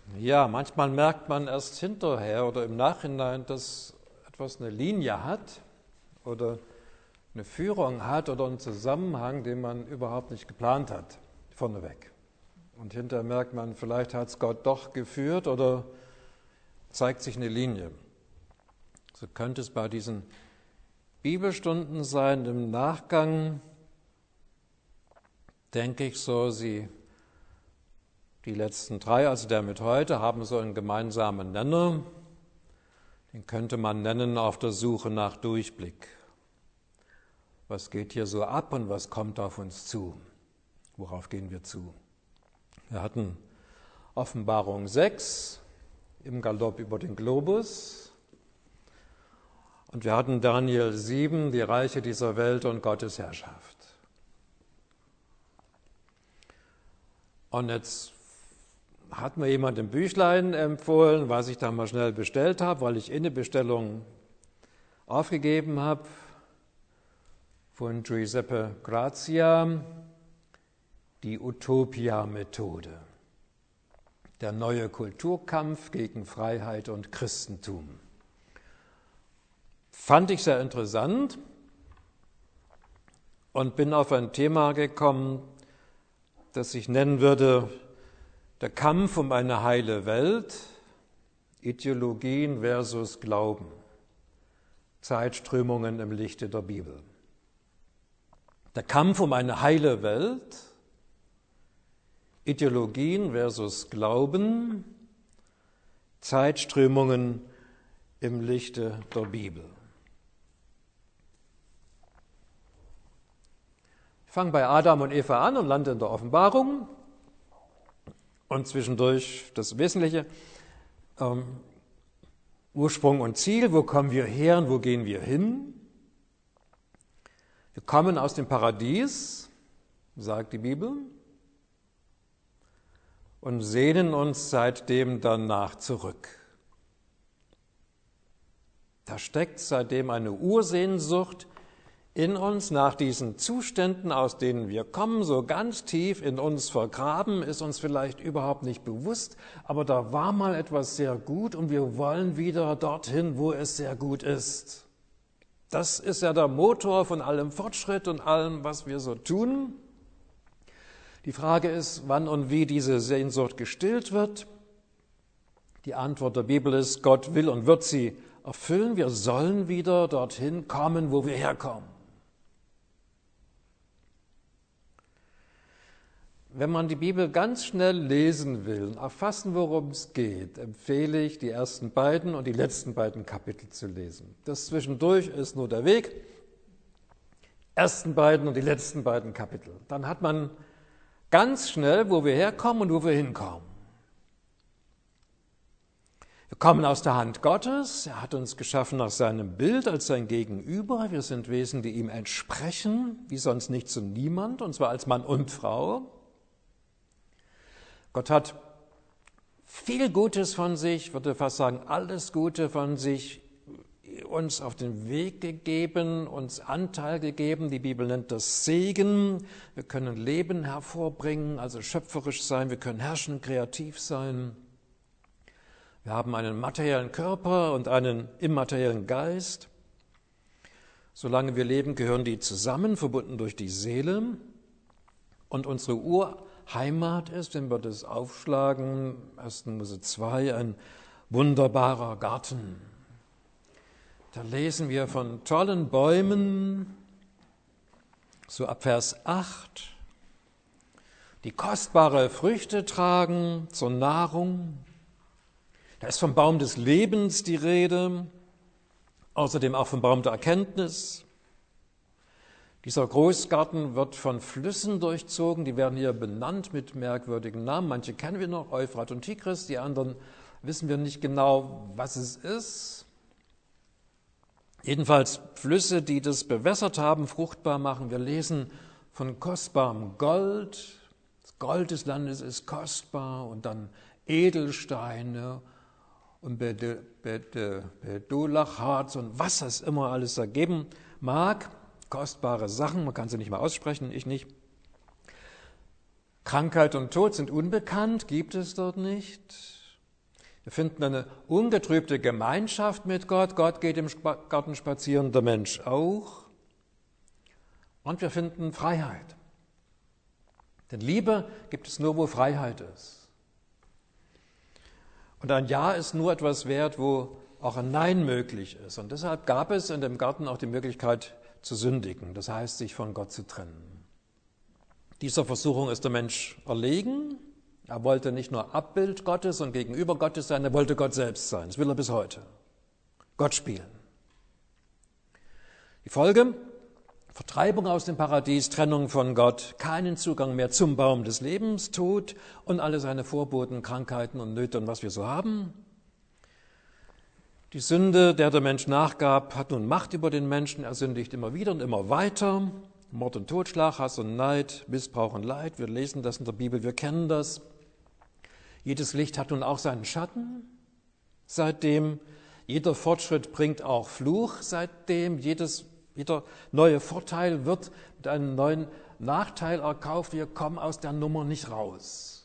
Ja, manchmal merkt man erst hinterher oder im Nachhinein, dass etwas eine Linie hat oder eine Führung hat oder einen Zusammenhang, den man überhaupt nicht geplant hat, vorneweg. Und hinterher merkt man, vielleicht hat es Gott doch geführt oder zeigt sich eine Linie. So könnte es bei diesen Bibelstunden sein. Im Nachgang denke ich so, die letzten 3, also der mit heute, haben so einen gemeinsamen Nenner. Den könnte man nennen auf der Suche nach Durchblick. Was geht hier so ab und was kommt auf uns zu? Worauf gehen wir zu? Wir hatten Offenbarung 6 im Galopp über den Globus. Und wir hatten Daniel 7, die Reiche dieser Welt und Gottes Herrschaft. Und jetzt hat mir jemand ein Büchlein empfohlen, was ich da mal schnell bestellt habe, weil ich eine Bestellung aufgegeben habe, von Giuseppe Grazia, die Utopia-Methode, der neue Kulturkampf gegen Freiheit und Christentum. Fand ich sehr interessant und bin auf ein Thema gekommen, das ich nennen würde, der Kampf um eine heile Welt, Ideologien versus Glauben, Zeitströmungen im Lichte der Bibel. Der Kampf um eine heile Welt, Ideologien versus Glauben, Zeitströmungen im Lichte der Bibel. Ich fange bei Adam und Eva an und lande in der Offenbarung. Und zwischendurch das Wesentliche, Ursprung und Ziel, wo kommen wir her und wo gehen wir hin? Wir kommen aus dem Paradies, sagt die Bibel, und sehnen uns seitdem danach zurück. Da steckt seitdem eine Ursehnsucht in uns nach diesen Zuständen, aus denen wir kommen, so ganz tief in uns vergraben, ist uns vielleicht überhaupt nicht bewusst, aber da war mal etwas sehr gut und wir wollen wieder dorthin, wo es sehr gut ist. Das ist ja der Motor von allem Fortschritt und allem, was wir so tun. Die Frage ist, wann und wie diese Sehnsucht gestillt wird. Die Antwort der Bibel ist, Gott will und wird sie erfüllen. Wir sollen wieder dorthin kommen, wo wir herkommen. Wenn man die Bibel ganz schnell lesen will und erfassen, worum es geht, empfehle ich, die ersten beiden und die letzten beiden Kapitel zu lesen. Das zwischendurch ist nur der Weg. Ersten beiden und die letzten beiden Kapitel. Dann hat man ganz schnell, wo wir herkommen und wo wir hinkommen. Wir kommen aus der Hand Gottes. Er hat uns geschaffen nach seinem Bild als sein Gegenüber. Wir sind Wesen, die ihm entsprechen, wie sonst nichts und niemand, und zwar als Mann und Frau. Gott hat viel Gutes von sich, ich würde fast sagen, alles Gute von sich uns auf den Weg gegeben, uns Anteil gegeben. Die Bibel nennt das Segen. Wir können Leben hervorbringen, also schöpferisch sein. Wir können herrschen, kreativ sein. Wir haben einen materiellen Körper und einen immateriellen Geist. Solange wir leben, gehören die zusammen, verbunden durch die Seele. Und unsere Urheimat ist, wenn wir das aufschlagen, 1. Mose 2, ein wunderbarer Garten. Da lesen wir von tollen Bäumen, so ab Vers 8, die kostbare Früchte tragen zur Nahrung. Da ist vom Baum des Lebens die Rede, außerdem auch vom Baum der Erkenntnis. Dieser Großgarten wird von Flüssen durchzogen, die werden hier benannt mit merkwürdigen Namen. Manche kennen wir noch, Euphrat und Tigris, die anderen wissen wir nicht genau, was es ist. Jedenfalls Flüsse, die das bewässert haben, fruchtbar machen. Wir lesen von kostbarem Gold. Das Gold des Landes ist kostbar und dann Edelsteine und Bedolacharz und was es immer alles da geben mag. Kostbare Sachen, man kann sie nicht mal aussprechen, ich nicht. Krankheit und Tod sind unbekannt, gibt es dort nicht. Wir finden eine ungetrübte Gemeinschaft mit Gott. Gott geht im Garten spazieren, der Mensch auch. Und wir finden Freiheit. Denn Liebe gibt es nur, wo Freiheit ist. Und ein Ja ist nur etwas wert, wo auch ein Nein möglich ist. Und deshalb gab es in dem Garten auch die Möglichkeit zu sündigen, das heißt, sich von Gott zu trennen. Dieser Versuchung ist der Mensch erlegen. Er wollte nicht nur Abbild Gottes und Gegenüber Gottes sein, er wollte Gott selbst sein. Das will er bis heute. Gott spielen. Die Folge? Vertreibung aus dem Paradies, Trennung von Gott, keinen Zugang mehr zum Baum des Lebens, Tod und alle seine Vorboten, Krankheiten und Nöte und was wir so haben. Die Sünde, der Mensch nachgab, hat nun Macht über den Menschen. Er sündigt immer wieder und immer weiter. Mord und Totschlag, Hass und Neid, Missbrauch und Leid. Wir lesen das in der Bibel, wir kennen das. Jedes Licht hat nun auch seinen Schatten. Seitdem jeder Fortschritt bringt auch Fluch. Seitdem jeder neue Vorteil wird mit einem neuen Nachteil erkauft. Wir kommen aus der Nummer nicht raus.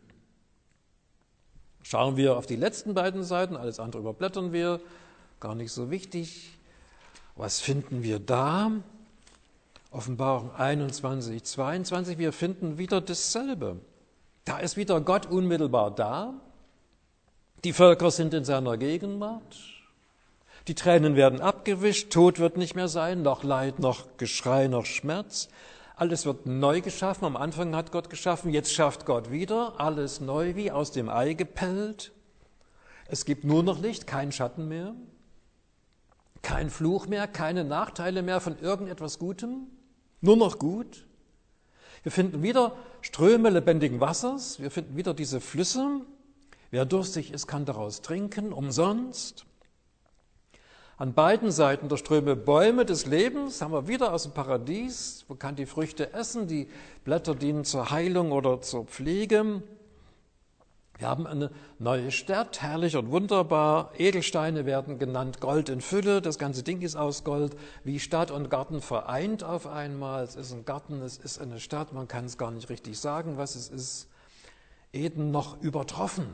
Schauen wir auf die letzten beiden Seiten, alles andere überblättern wir, gar nicht so wichtig. Was finden wir da? Offenbarung 21, 22, wir finden wieder dasselbe. Da ist wieder Gott unmittelbar da. Die Völker sind in seiner Gegenwart. Die Tränen werden abgewischt, Tod wird nicht mehr sein, noch Leid, noch Geschrei, noch Schmerz. Alles wird neu geschaffen, am Anfang hat Gott geschaffen, jetzt schafft Gott wieder, alles neu wie aus dem Ei gepellt. Es gibt nur noch Licht, kein Schatten mehr, kein Fluch mehr, keine Nachteile mehr von irgendetwas Gutem, nur noch gut. Wir finden wieder Ströme lebendigen Wassers, wir finden wieder diese Flüsse. Wer durstig ist, kann daraus trinken, umsonst. An beiden Seiten der Ströme Bäume des Lebens, haben wir wieder aus dem Paradies. Man kann die Früchte essen, die Blätter dienen zur Heilung oder zur Pflege. Wir haben eine neue Stadt, herrlich und wunderbar. Edelsteine werden genannt, Gold in Fülle, das ganze Ding ist aus Gold. Wie Stadt und Garten vereint auf einmal. Es ist ein Garten, es ist eine Stadt, man kann es gar nicht richtig sagen, was es ist. Eden noch übertroffen.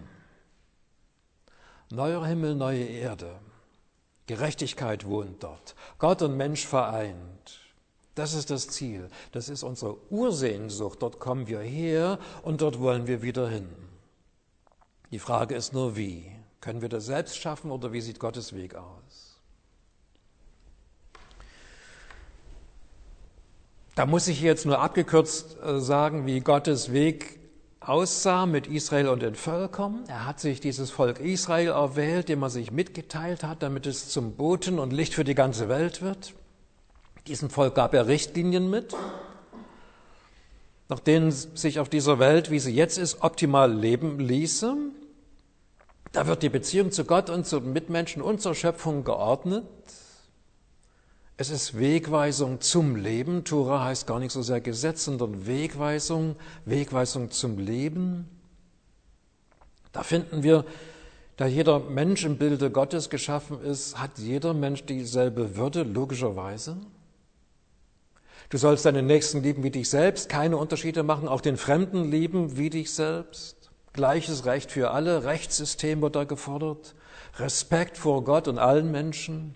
Neuer Himmel, neue Erde. Gerechtigkeit wohnt dort. Gott und Mensch vereint. Das ist das Ziel. Das ist unsere Ursehnsucht. Dort kommen wir her und dort wollen wir wieder hin. Die Frage ist nur, wie? Können wir das selbst schaffen oder wie sieht Gottes Weg aus? Da muss ich jetzt nur abgekürzt sagen, wie Gottes Weg aussah mit Israel und den Völkern. Er hat sich dieses Volk Israel erwählt, dem er sich mitgeteilt hat, damit es zum Boten und Licht für die ganze Welt wird. Diesem Volk gab er Richtlinien mit, nach denen sich auf dieser Welt, wie sie jetzt ist, optimal leben ließe. Da wird die Beziehung zu Gott und zu Mitmenschen und zur Schöpfung geordnet. Es ist Wegweisung zum Leben. Tora heißt gar nicht so sehr Gesetz, sondern Wegweisung zum Leben. Da finden wir, da jeder Mensch im Bilde Gottes geschaffen ist, hat jeder Mensch dieselbe Würde, logischerweise. Du sollst deinen Nächsten lieben wie dich selbst, keine Unterschiede machen, auch den Fremden lieben wie dich selbst. Gleiches Recht für alle, Rechtssystem wird da gefordert, Respekt vor Gott und allen Menschen.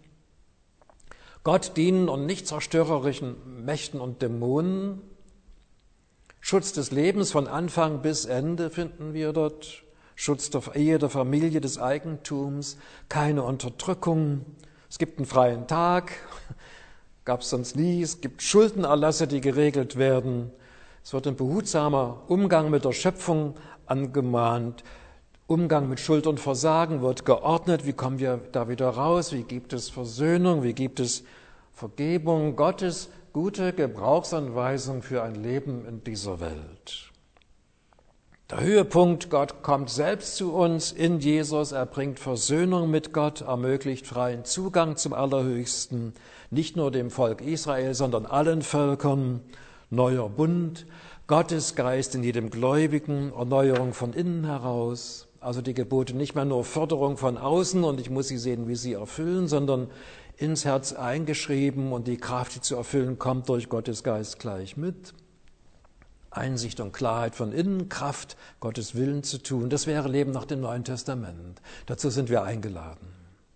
Gott dienen und nicht zerstörerischen Mächten und Dämonen. Schutz des Lebens von Anfang bis Ende finden wir dort. Schutz der Ehe, der Familie, des Eigentums. Keine Unterdrückung. Es gibt einen freien Tag. Gab es sonst nie. Es gibt Schuldenerlasse, die geregelt werden. Es wird ein behutsamer Umgang mit der Schöpfung angemahnt. Umgang mit Schuld und Versagen wird geordnet. Wie kommen wir da wieder raus? Wie gibt es Versöhnung? Wie gibt es Vergebung? Gottes gute Gebrauchsanweisung für ein Leben in dieser Welt. Der Höhepunkt, Gott kommt selbst zu uns in Jesus. Er bringt Versöhnung mit Gott, ermöglicht freien Zugang zum Allerhöchsten. Nicht nur dem Volk Israel, sondern allen Völkern. Neuer Bund, Gottes Geist in jedem Gläubigen, Erneuerung von innen heraus. Also die Gebote nicht mehr nur Förderung von außen und ich muss sie sehen, wie sie erfüllen, sondern ins Herz eingeschrieben und die Kraft, die zu erfüllen, kommt durch Gottes Geist gleich mit. Einsicht und Klarheit von innen, Kraft, Gottes Willen zu tun. Das wäre Leben nach dem Neuen Testament. Dazu sind wir eingeladen.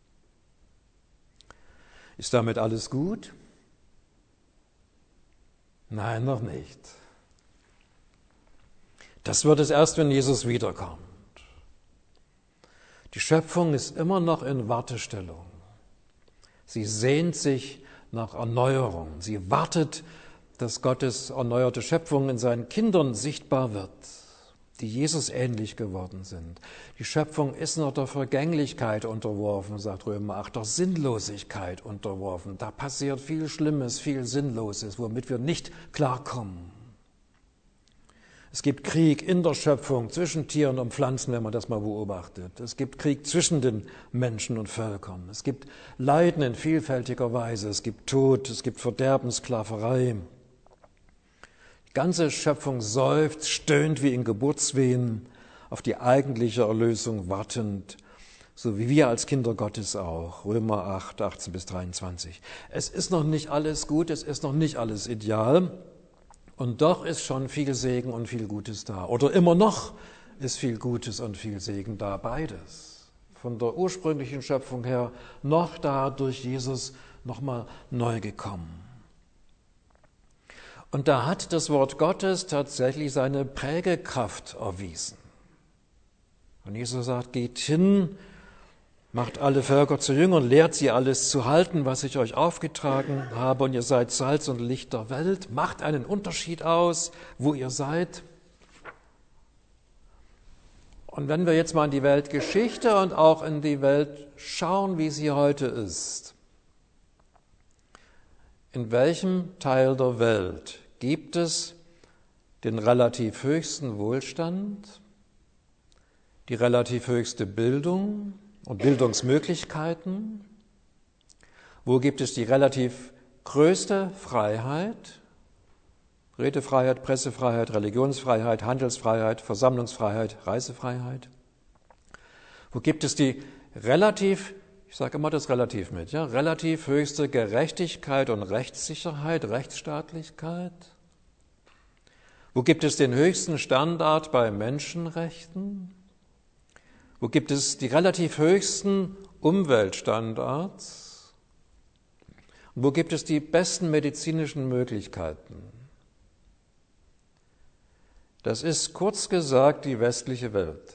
Ist damit alles gut? Nein, noch nicht. Das wird es erst, wenn Jesus wiederkommt. Die Schöpfung ist immer noch in Wartestellung. Sie sehnt sich nach Erneuerung. Sie wartet, dass Gottes erneuerte Schöpfung in seinen Kindern sichtbar wird, die Jesus ähnlich geworden sind. Die Schöpfung ist noch der Vergänglichkeit unterworfen, sagt Römer 8, der Sinnlosigkeit unterworfen. Da passiert viel Schlimmes, viel Sinnloses, womit wir nicht klarkommen. Es gibt Krieg in der Schöpfung zwischen Tieren und Pflanzen, wenn man das mal beobachtet. Es gibt Krieg zwischen den Menschen und Völkern. Es gibt Leiden in vielfältiger Weise. Es gibt Tod, es gibt Verderben, Sklaverei. Die ganze Schöpfung seufzt, stöhnt wie in Geburtswehen, auf die eigentliche Erlösung wartend, so wie wir als Kinder Gottes auch. Römer 8, 18 bis 23. Es ist noch nicht alles gut, es ist noch nicht alles ideal. Und doch ist schon viel Segen und viel Gutes da. Oder immer noch ist viel Gutes und viel Segen da, beides. Von der ursprünglichen Schöpfung her noch da durch Jesus nochmal neu gekommen. Und da hat das Wort Gottes tatsächlich seine Prägekraft erwiesen. Und Jesus sagt, geht hin, macht alle Völker zu Jüngern, lehrt sie alles zu halten, was ich euch aufgetragen habe, und ihr seid Salz und Licht der Welt. Macht einen Unterschied aus, wo ihr seid. Und wenn wir jetzt mal in die Weltgeschichte und auch in die Welt schauen, wie sie heute ist, in welchem Teil der Welt gibt es den relativ höchsten Wohlstand, die relativ höchste Bildung und Bildungsmöglichkeiten? Wo gibt es die relativ größte Freiheit? Redefreiheit, Pressefreiheit, Religionsfreiheit, Handelsfreiheit, Versammlungsfreiheit, Reisefreiheit? Wo gibt es die relativ, ich sage immer das relativ mit, ja, relativ höchste Gerechtigkeit und Rechtssicherheit, Rechtsstaatlichkeit? Wo gibt es den höchsten Standard bei Menschenrechten? Wo gibt es die relativ höchsten Umweltstandards? Und wo gibt es die besten medizinischen Möglichkeiten? Das ist kurz gesagt die westliche Welt.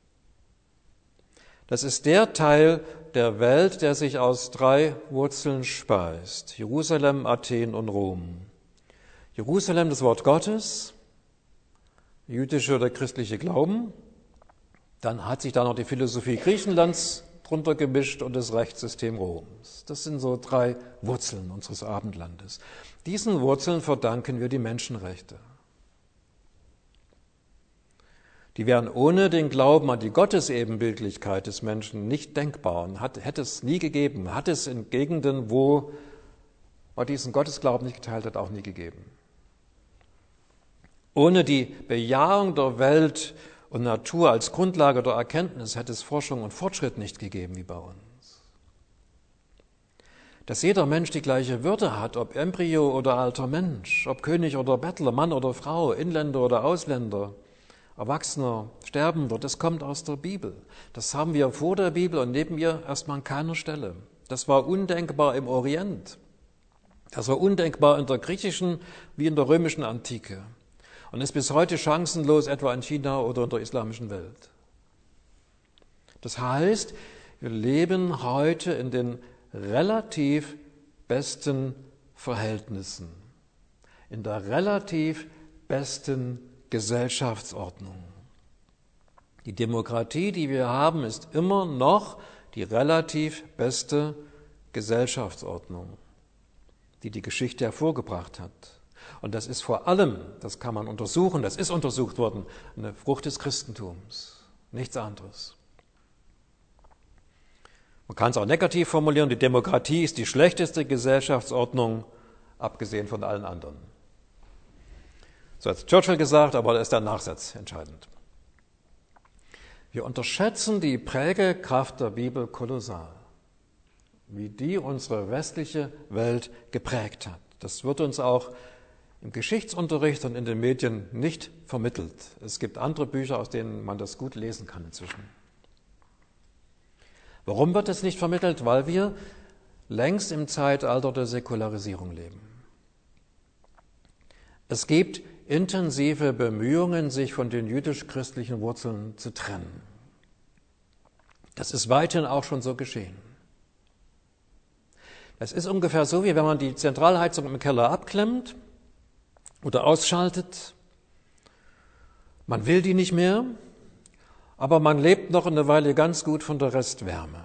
Das ist der Teil der Welt, der sich aus 3 Wurzeln speist: Jerusalem, Athen und Rom. Jerusalem, das Wort Gottes, jüdische oder christliche Glauben. Dann hat sich da noch die Philosophie Griechenlands drunter gemischt und das Rechtssystem Roms. Das sind so 3 Wurzeln unseres Abendlandes. Diesen Wurzeln verdanken wir die Menschenrechte. Die wären ohne den Glauben an die Gottesebenbildlichkeit des Menschen nicht denkbar und hätte es nie gegeben, hat es in Gegenden, wo man diesen Gottesglauben nicht geteilt hat, auch nie gegeben. Ohne die Bejahung der Welt und Natur als Grundlage der Erkenntnis hätte es Forschung und Fortschritt nicht gegeben wie bei uns. Dass jeder Mensch die gleiche Würde hat, ob Embryo oder alter Mensch, ob König oder Bettler, Mann oder Frau, Inländer oder Ausländer, Erwachsener, Sterbender, das kommt aus der Bibel. Das haben wir vor der Bibel und neben ihr erstmal an keiner Stelle. Das war undenkbar im Orient. Das war undenkbar in der griechischen wie in der römischen Antike. Und ist bis heute chancenlos, etwa in China oder in der islamischen Welt. Das heißt, wir leben heute in den relativ besten Verhältnissen, in der relativ besten Gesellschaftsordnung. Die Demokratie, die wir haben, ist immer noch die relativ beste Gesellschaftsordnung, die die Geschichte hervorgebracht hat. Und das ist vor allem, das kann man untersuchen, das ist untersucht worden, eine Frucht des Christentums, nichts anderes. Man kann es auch negativ formulieren, die Demokratie ist die schlechteste Gesellschaftsordnung, abgesehen von allen anderen. So hat Churchill gesagt, aber da ist der Nachsatz entscheidend. Wir unterschätzen die Prägekraft der Bibel kolossal, wie die unsere westliche Welt geprägt hat. Das wird uns auch im Geschichtsunterricht und in den Medien nicht vermittelt. Es gibt andere Bücher, aus denen man das gut lesen kann inzwischen. Warum wird es nicht vermittelt? Weil wir längst im Zeitalter der Säkularisierung leben. Es gibt intensive Bemühungen, sich von den jüdisch-christlichen Wurzeln zu trennen. Das ist weithin auch schon so geschehen. Es ist ungefähr so, wie wenn man die Zentralheizung im Keller abklemmt oder ausschaltet. Man will die nicht mehr, aber man lebt noch eine Weile ganz gut von der Restwärme.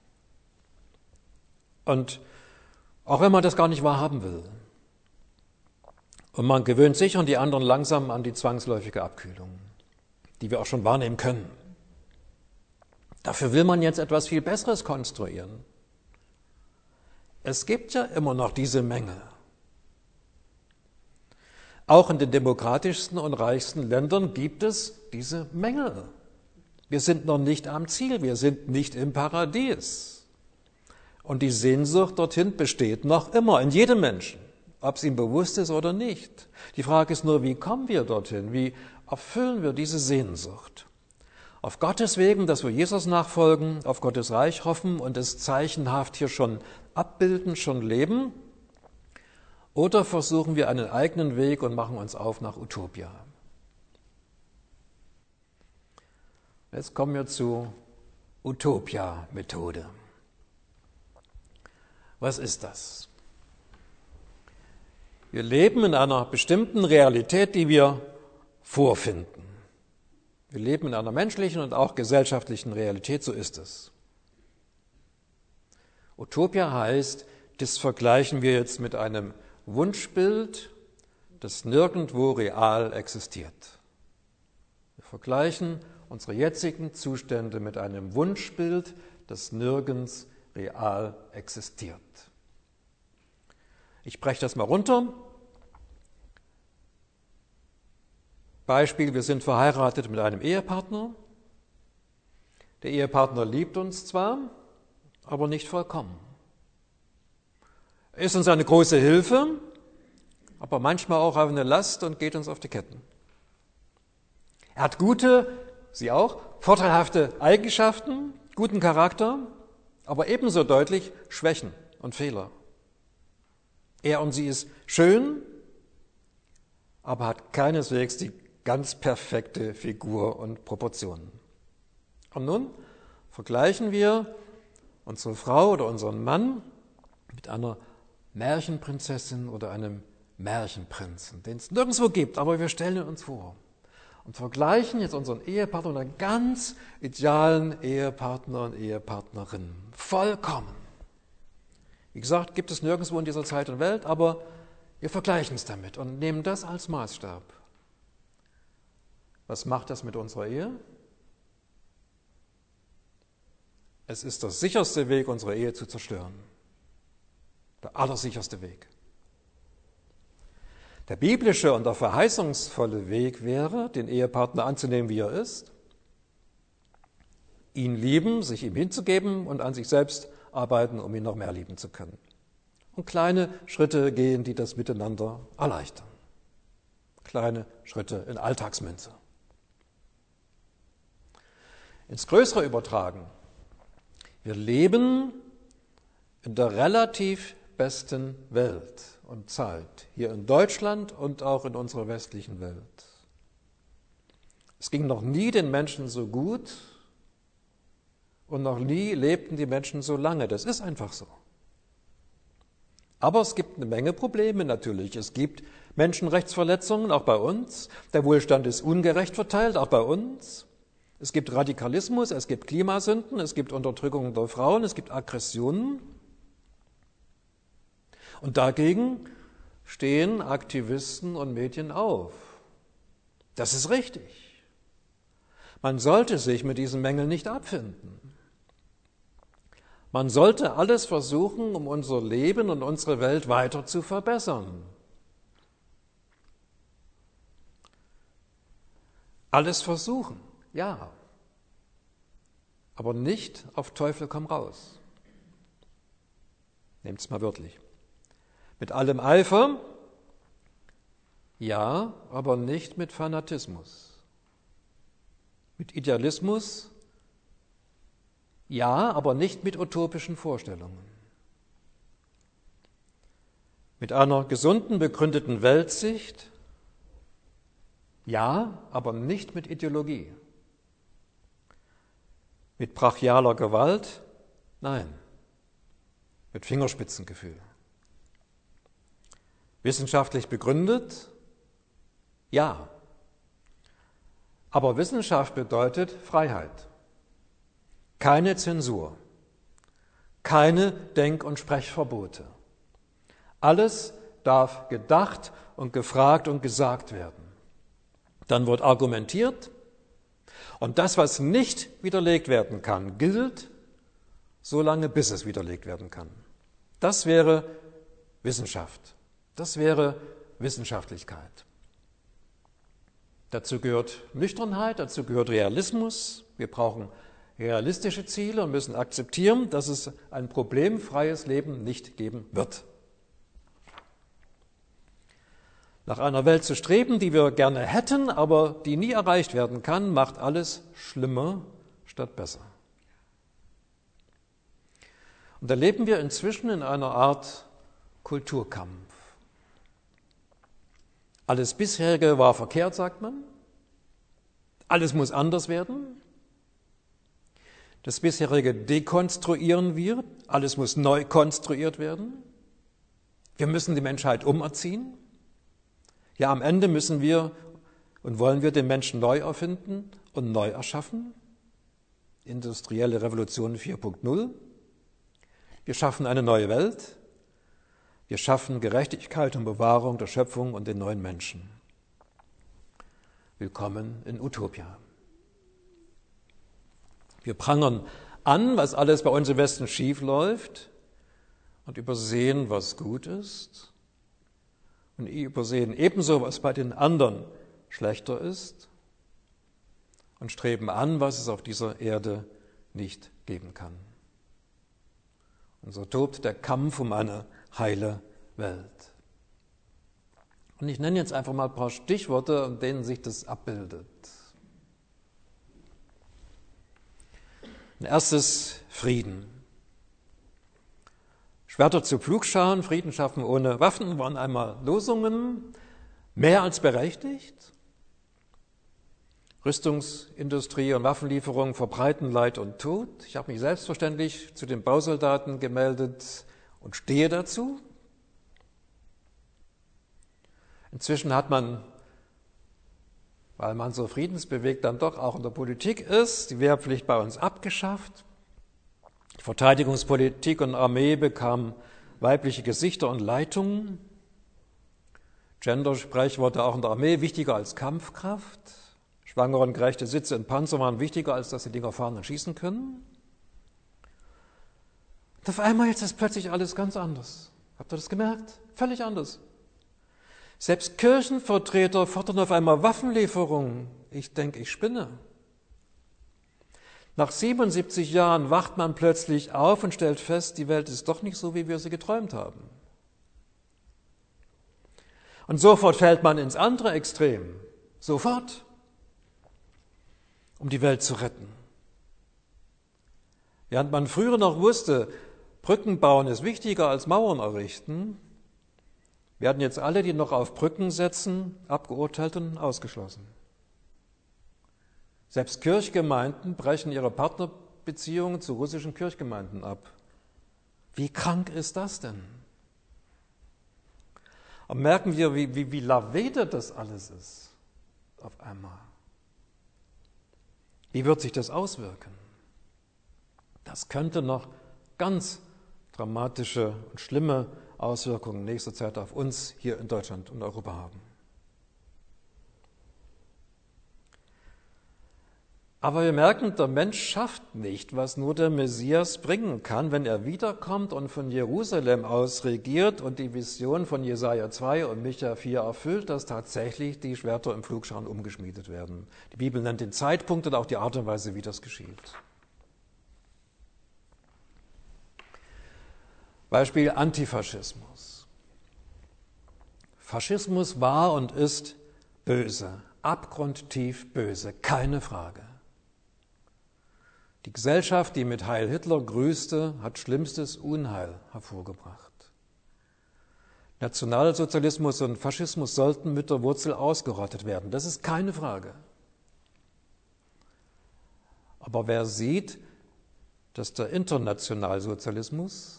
Und auch wenn man das gar nicht wahrhaben will. Und man gewöhnt sich und die anderen langsam an die zwangsläufige Abkühlung, die wir auch schon wahrnehmen können. Dafür will man jetzt etwas viel Besseres konstruieren. Es gibt ja immer noch diese Mängel. Auch in den demokratischsten und reichsten Ländern gibt es diese Mängel. Wir sind noch nicht am Ziel, wir sind nicht im Paradies. Und die Sehnsucht dorthin besteht noch immer in jedem Menschen, ob es ihm bewusst ist oder nicht. Die Frage ist nur, wie kommen wir dorthin? Wie erfüllen wir diese Sehnsucht? Auf Gottes Wegen, dass wir Jesus nachfolgen, auf Gottes Reich hoffen und es zeichenhaft hier schon abbilden, schon leben? Oder versuchen wir einen eigenen Weg und machen uns auf nach Utopia? Jetzt kommen wir zur Utopia-Methode. Was ist das? Wir leben in einer bestimmten Realität, die wir vorfinden. Wir leben in einer menschlichen und auch gesellschaftlichen Realität, so ist es. Utopia heißt, das vergleichen wir jetzt mit einem Wunschbild, das nirgendwo real existiert. Wir vergleichen unsere jetzigen Zustände mit einem Wunschbild, das nirgends real existiert. Ich breche das mal runter. Beispiel, wir sind verheiratet mit einem Ehepartner. Der Ehepartner liebt uns zwar, aber nicht vollkommen. Er ist uns eine große Hilfe, aber manchmal auch eine Last und geht uns auf die Ketten. Er hat gute, Sie auch, vorteilhafte Eigenschaften, guten Charakter, aber ebenso deutlich Schwächen und Fehler. Er und sie ist schön, aber hat keineswegs die ganz perfekte Figur und Proportionen. Und nun vergleichen wir unsere Frau oder unseren Mann mit einer Märchenprinzessin oder einem Märchenprinzen, den es nirgendwo gibt, aber wir stellen ihn uns vor. Und vergleichen jetzt unseren Ehepartner mit einer ganz idealen Ehepartner und Ehepartnerin. Vollkommen. Wie gesagt, gibt es nirgendwo in dieser Zeit und Welt, aber wir vergleichen es damit und nehmen das als Maßstab. Was macht das mit unserer Ehe? Es ist der sicherste Weg, unsere Ehe zu zerstören. Der allersicherste Weg. Der biblische und der verheißungsvolle Weg wäre, den Ehepartner anzunehmen, wie er ist, ihn lieben, sich ihm hinzugeben und an sich selbst arbeiten, um ihn noch mehr lieben zu können. Und kleine Schritte gehen, die das Miteinander erleichtern. Kleine Schritte in Alltagsmünze. Ins Größere übertragen. Wir leben in der relativ besten Welt und Zeit, hier in Deutschland und auch in unserer westlichen Welt. Es ging noch nie den Menschen so gut und noch nie lebten die Menschen so lange. Das ist einfach so. Aber es gibt eine Menge Probleme natürlich. Es gibt Menschenrechtsverletzungen, auch bei uns. Der Wohlstand ist ungerecht verteilt, auch bei uns. Es gibt Radikalismus, es gibt Klimasünden, es gibt Unterdrückung der Frauen, es gibt Aggressionen. Und dagegen stehen Aktivisten und Medien auf. Das ist richtig. Man sollte sich mit diesen Mängeln nicht abfinden. Man sollte alles versuchen, um unser Leben und unsere Welt weiter zu verbessern. Alles versuchen, ja, aber nicht auf Teufel komm raus. Nehmt es mal wörtlich. Mit allem Eifer, Ja, aber nicht mit Fanatismus. Mit Idealismus, ja, aber nicht mit utopischen Vorstellungen. Mit einer gesunden, begründeten Weltsicht, ja, aber nicht mit Ideologie. Mit brachialer Gewalt, nein, mit Fingerspitzengefühl. Wissenschaftlich begründet, ja. Aber Wissenschaft bedeutet Freiheit. Keine Zensur, keine Denk- und Sprechverbote. Alles darf gedacht und gefragt und gesagt werden. Dann wird argumentiert und das, was nicht widerlegt werden kann, gilt, solange bis es widerlegt werden kann. Das wäre Wissenschaft. Das wäre Wissenschaftlichkeit. Dazu gehört Nüchternheit, dazu gehört Realismus. Wir brauchen realistische Ziele und müssen akzeptieren, dass es ein problemfreies Leben nicht geben wird. Nach einer Welt zu streben, die wir gerne hätten, aber die nie erreicht werden kann, macht alles schlimmer statt besser. Und da leben wir inzwischen in einer Art Kulturkampf. Alles bisherige war verkehrt, sagt man. Alles muss anders werden. Das bisherige dekonstruieren wir. Alles muss neu konstruiert werden. Wir müssen die Menschheit umerziehen. Ja, am Ende müssen wir und wollen wir den Menschen neu erfinden und neu erschaffen. Industrielle Revolution 4.0. Wir schaffen eine neue Welt. Wir schaffen Gerechtigkeit und Bewahrung der Schöpfung und den neuen Menschen. Willkommen in Utopia. Wir prangern an, was alles bei uns im Westen schief läuft und übersehen, was gut ist. Und übersehen ebenso, was bei den anderen schlechter ist und streben an, was es auf dieser Erde nicht geben kann. Und so tobt der Kampf um eine heile Welt. Und ich nenne jetzt einfach mal ein paar Stichworte, an denen sich das abbildet. Ein erstes, Frieden. Schwerter zu Pflugscharen, Frieden schaffen ohne Waffen, waren einmal Losungen, mehr als berechtigt. Rüstungsindustrie und Waffenlieferungen verbreiten Leid und Tod. Ich habe mich selbstverständlich zu den Bausoldaten gemeldet und stehe dazu. Inzwischen hat man, weil man so friedensbewegt dann doch auch in der Politik ist, die Wehrpflicht bei uns abgeschafft. Die Verteidigungspolitik und Armee bekamen weibliche Gesichter und Leitungen. Gendersprech wurde auch in der Armee wichtiger als Kampfkraft. Schwangere und gerechte Sitze in Panzer waren wichtiger, als dass die Dinger fahren und schießen können. Und auf einmal jetzt ist plötzlich alles ganz anders. Habt ihr das gemerkt? Völlig anders. Selbst Kirchenvertreter fordern auf einmal Waffenlieferungen. Ich denke, ich spinne. Nach 77 Jahren wacht man plötzlich auf und stellt fest, die Welt ist doch nicht so, wie wir sie geträumt haben. Und sofort fällt man ins andere Extrem. Sofort. Um die Welt zu retten. Während man früher noch wusste, Brücken bauen ist wichtiger als Mauern errichten, werden jetzt alle, die noch auf Brücken setzen, abgeurteilt und ausgeschlossen. Selbst Kirchgemeinden brechen ihre Partnerbeziehungen zu russischen Kirchgemeinden ab. Wie krank ist das denn? Und merken wir, wie lavede das alles ist auf einmal. Wie wird sich das auswirken? Das könnte noch ganz dramatische und schlimme Auswirkungen in nächster Zeit auf uns hier in Deutschland und Europa haben. Aber wir merken, der Mensch schafft nicht, was nur der Messias bringen kann, wenn er wiederkommt und von Jerusalem aus regiert und die Vision von Jesaja 2 und Micha 4 erfüllt, dass tatsächlich die Schwerter im Pflugscharen umgeschmiedet werden. Die Bibel nennt den Zeitpunkt und auch die Art und Weise, wie das geschieht. Beispiel Antifaschismus. Faschismus war und ist böse, abgrundtief böse, keine Frage. Die Gesellschaft, die mit Heil Hitler grüßte, hat schlimmstes Unheil hervorgebracht. Nationalsozialismus und Faschismus sollten mit der Wurzel ausgerottet werden, das ist keine Frage. Aber wer sieht, dass der Internationalsozialismus,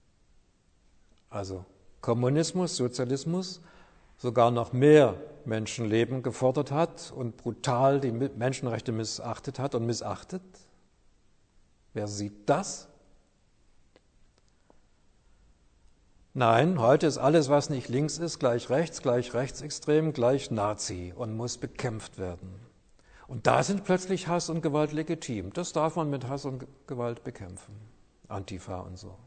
also Kommunismus, Sozialismus, sogar noch mehr Menschenleben gefordert hat und brutal die Menschenrechte missachtet hat und missachtet? Wer sieht das? Nein, heute ist alles, was nicht links ist, gleich rechtsextrem, gleich Nazi und muss bekämpft werden. Und da sind plötzlich Hass und Gewalt legitim. Das darf man mit Hass und Gewalt bekämpfen. Antifa und so.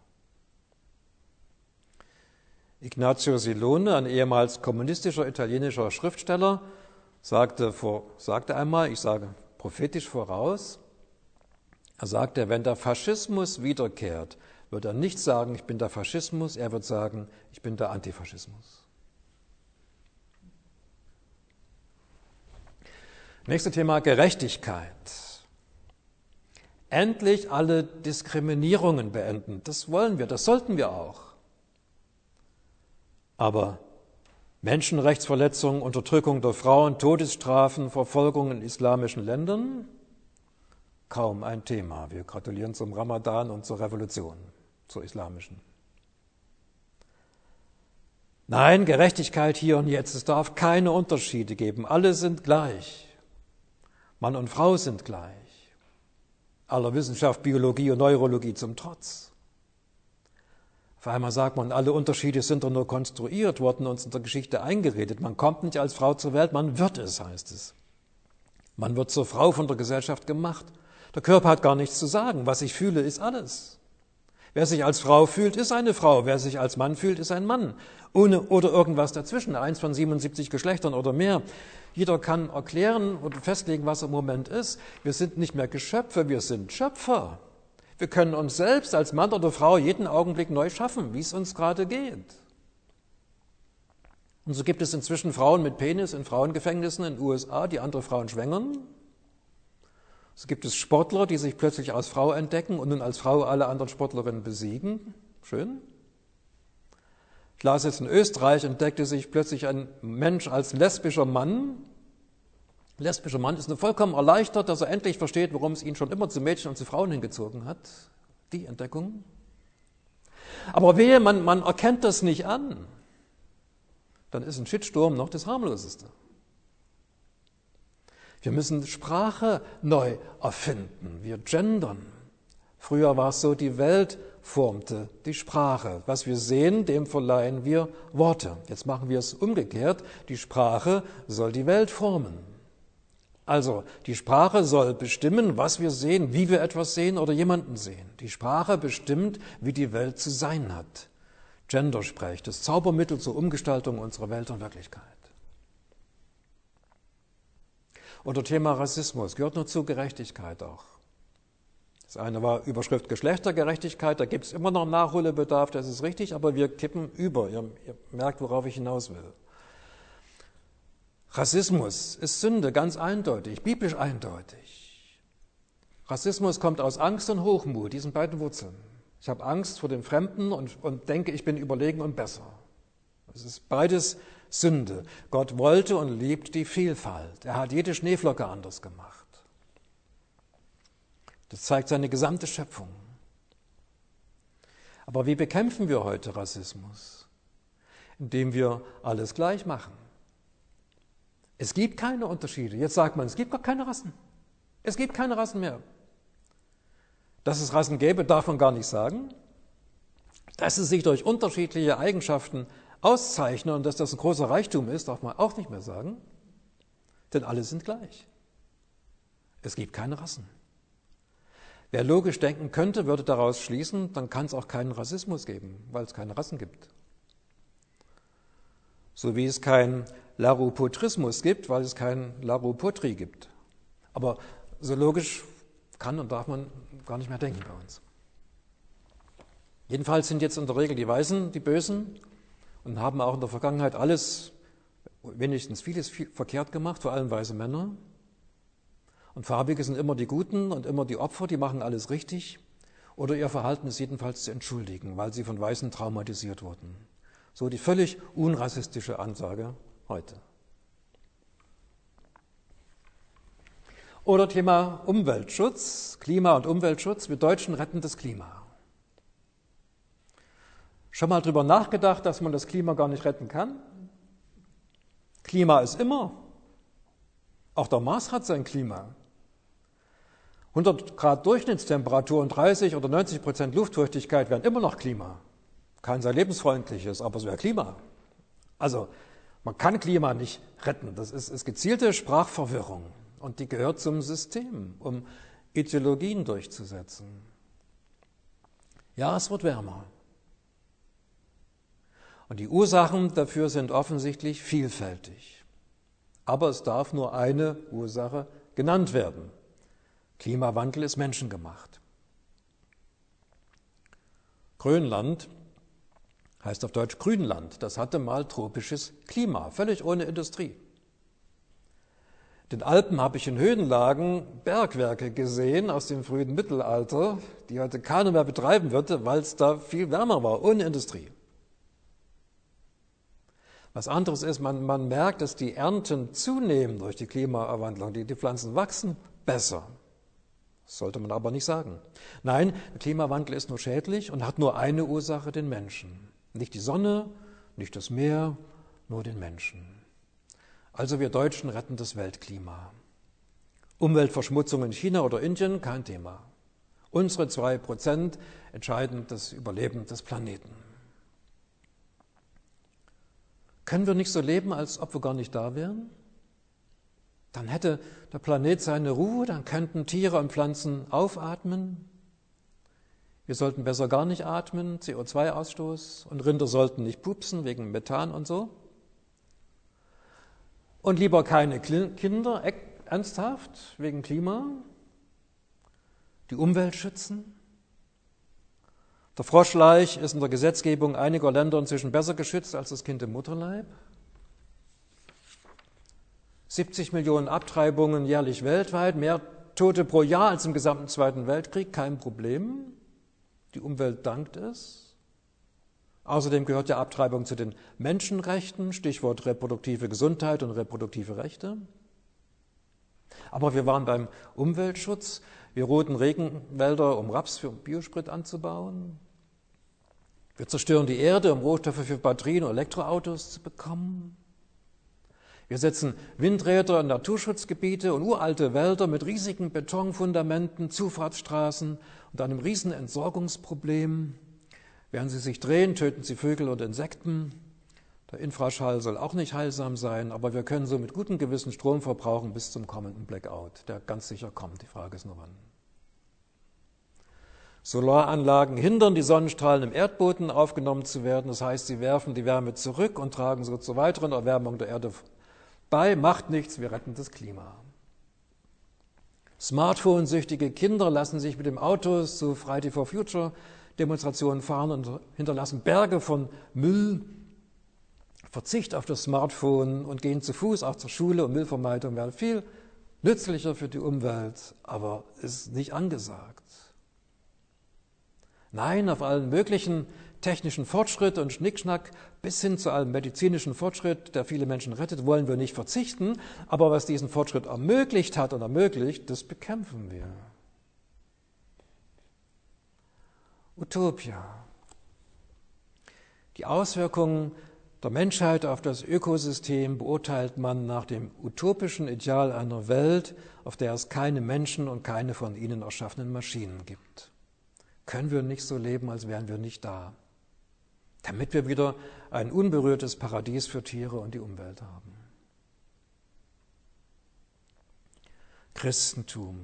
Ignazio Silone, ein ehemals kommunistischer italienischer Schriftsteller, sagte einmal, ich sage prophetisch voraus, er sagte, wenn der Faschismus wiederkehrt, wird er nicht sagen, ich bin der Faschismus, er wird sagen, ich bin der Antifaschismus. Nächstes Thema, Gerechtigkeit. Endlich alle Diskriminierungen beenden. Das wollen wir, das sollten wir auch. Aber Menschenrechtsverletzungen, Unterdrückung der Frauen, Todesstrafen, Verfolgung in islamischen Ländern, kaum ein Thema. Wir gratulieren zum Ramadan und zur Revolution, zur islamischen. Nein, Gerechtigkeit hier und jetzt. Es darf keine Unterschiede geben. Alle sind gleich. Mann und Frau sind gleich. Aller Wissenschaft, Biologie und Neurologie zum Trotz. Auf einmal sagt man, alle Unterschiede sind doch nur konstruiert, wurden uns in der Geschichte eingeredet. Man kommt nicht als Frau zur Welt, man wird es, heißt es. Man wird zur Frau von der Gesellschaft gemacht. Der Körper hat gar nichts zu sagen. Was ich fühle, ist alles. Wer sich als Frau fühlt, ist eine Frau. Wer sich als Mann fühlt, ist ein Mann. Ohne oder irgendwas dazwischen, eins von 77 Geschlechtern oder mehr. Jeder kann erklären und festlegen, was im Moment ist. Wir sind nicht mehr Geschöpfe, wir sind Schöpfer. Wir können uns selbst als Mann oder Frau jeden Augenblick neu schaffen, wie es uns gerade geht. Und so gibt es inzwischen Frauen mit Penis in Frauengefängnissen in den USA, die andere Frauen schwängern. So gibt es Sportler, die sich plötzlich als Frau entdecken und nun als Frau alle anderen Sportlerinnen besiegen. Schön. Ich las jetzt in Österreich, entdeckte sich plötzlich ein Mensch als lesbischer Mann. Lesbischer Mann ist nur vollkommen erleichtert, dass er endlich versteht, warum es ihn schon immer zu Mädchen und zu Frauen hingezogen hat. Die Entdeckung. Aber wehe, man erkennt das nicht an. Dann ist ein Shitstorm noch das harmloseste. Wir müssen Sprache neu erfinden. Wir gendern. Früher war es so, die Welt formte die Sprache. Was wir sehen, dem verleihen wir Worte. Jetzt machen wir es umgekehrt. Die Sprache soll die Welt formen. Also, die Sprache soll bestimmen, was wir sehen, wie wir etwas sehen oder jemanden sehen. Die Sprache bestimmt, wie die Welt zu sein hat. Gendersprech, das Zaubermittel zur Umgestaltung unserer Welt und Wirklichkeit. Oder Thema Rassismus, gehört nur zu Gerechtigkeit auch. Das eine war Überschrift Geschlechtergerechtigkeit, da gibt es immer noch Nachholbedarf, das ist richtig, aber wir kippen über. Ihr merkt, worauf ich hinaus will. Rassismus ist Sünde, ganz eindeutig, biblisch eindeutig. Rassismus kommt aus Angst und Hochmut, diesen beiden Wurzeln. Ich habe Angst vor dem Fremden und denke, ich bin überlegen und besser. Es ist beides Sünde. Gott wollte und liebt die Vielfalt. Er hat jede Schneeflocke anders gemacht. Das zeigt seine gesamte Schöpfung. Aber wie bekämpfen wir heute Rassismus? Indem wir alles gleich machen. Es gibt keine Unterschiede. Jetzt sagt man, es gibt gar keine Rassen. Es gibt keine Rassen mehr. Dass es Rassen gäbe, darf man gar nicht sagen. Dass sie sich durch unterschiedliche Eigenschaften auszeichnen und dass das ein großer Reichtum ist, darf man auch nicht mehr sagen. Denn alle sind gleich. Es gibt keine Rassen. Wer logisch denken könnte, würde daraus schließen, dann kann es auch keinen Rassismus geben, weil es keine Rassen gibt. So wie es keinen Larupotrismus gibt, weil es keinen Larupotri gibt. Aber so logisch kann und darf man gar nicht mehr denken bei uns. Jedenfalls sind jetzt in der Regel die Weißen die Bösen und haben auch in der Vergangenheit wenigstens vieles verkehrt gemacht, vor allem weiße Männer. Und Farbige sind immer die Guten und immer die Opfer, die machen alles richtig. Oder ihr Verhalten ist jedenfalls zu entschuldigen, weil sie von Weißen traumatisiert wurden. So die völlig unrassistische Ansage heute. Oder Thema Umweltschutz, Klima- und Umweltschutz. Wir Deutschen retten das Klima. Schon mal drüber nachgedacht, dass man das Klima gar nicht retten kann? Klima ist immer. Auch der Mars hat sein Klima. 100 Grad Durchschnittstemperatur und 30 oder 90% Luftfeuchtigkeit wären immer noch Klima. Kein sehr lebensfreundliches, aber es wäre Klima. Also man kann Klima nicht retten. Das ist gezielte Sprachverwirrung. Und die gehört zum System, um Ideologien durchzusetzen. Ja, es wird wärmer. Und die Ursachen dafür sind offensichtlich vielfältig. Aber es darf nur eine Ursache genannt werden. Klimawandel ist menschengemacht. Grönland heißt auf Deutsch Grünland. Das hatte mal tropisches Klima, völlig ohne Industrie. In den Alpen habe ich in Höhenlagen Bergwerke gesehen aus dem frühen Mittelalter, die heute keiner mehr betreiben würde, weil es da viel wärmer war, ohne Industrie. Was anderes ist, man merkt, dass die Ernten zunehmen durch die Klimawandlung. Die Pflanzen wachsen besser. Das sollte man aber nicht sagen. Nein, der Klimawandel ist nur schädlich und hat nur eine Ursache, den Menschen. Nicht die Sonne, nicht das Meer, nur den Menschen. Also wir Deutschen retten das Weltklima. Umweltverschmutzung in China oder Indien, kein Thema. Unsere 2% entscheiden das Überleben des Planeten. Können wir nicht so leben, als ob wir gar nicht da wären? Dann hätte der Planet seine Ruhe, dann könnten Tiere und Pflanzen aufatmen. Wir sollten besser gar nicht atmen, CO2-Ausstoß, und Rinder sollten nicht pupsen wegen Methan und so. Und lieber keine Kinder, ernsthaft, wegen Klima, die Umwelt schützen. Der Froschlaich ist in der Gesetzgebung einiger Länder inzwischen besser geschützt als das Kind im Mutterleib. 70 Millionen Abtreibungen jährlich weltweit, mehr Tote pro Jahr als im gesamten Zweiten Weltkrieg, kein Problem. Die Umwelt dankt es. Außerdem gehört ja Abtreibung zu den Menschenrechten, Stichwort reproduktive Gesundheit und reproduktive Rechte. Aber wir waren beim Umweltschutz. Wir roden Regenwälder, um Raps für Biosprit anzubauen. Wir zerstören die Erde, um Rohstoffe für Batterien und Elektroautos zu bekommen. Wir setzen Windräder in Naturschutzgebiete und uralte Wälder mit riesigen Betonfundamenten, Zufahrtsstraßen und einem riesen Entsorgungsproblem. Während sie sich drehen, töten sie Vögel und Insekten. Der Infraschall soll auch nicht heilsam sein, aber wir können so mit gutem Gewissen Strom verbrauchen bis zum kommenden Blackout, der ganz sicher kommt. Die Frage ist nur wann. Solaranlagen hindern die Sonnenstrahlen im Erdboden aufgenommen zu werden. Das heißt, sie werfen die Wärme zurück und tragen so zur weiteren Erwärmung der Erde bei. Macht nichts, wir retten das Klima. Smartphone-süchtige Kinder lassen sich mit dem Auto zu Friday for Future Demonstrationen fahren und hinterlassen Berge von Müll. Verzicht auf das Smartphone und gehen zu Fuß auch zur Schule und Müllvermeidung wäre viel nützlicher für die Umwelt, aber ist nicht angesagt. Nein, auf allen möglichen technischen Fortschritt und Schnickschnack bis hin zu allem medizinischen Fortschritt, der viele Menschen rettet, wollen wir nicht verzichten, aber was diesen Fortschritt ermöglicht hat und ermöglicht, das bekämpfen wir. Utopia. Die Auswirkungen der Menschheit auf das Ökosystem beurteilt man nach dem utopischen Ideal einer Welt, auf der es keine Menschen und keine von ihnen erschaffenen Maschinen gibt. Können wir nicht so leben, als wären wir nicht da, damit wir wieder ein unberührtes Paradies für Tiere und die Umwelt haben. Christentum.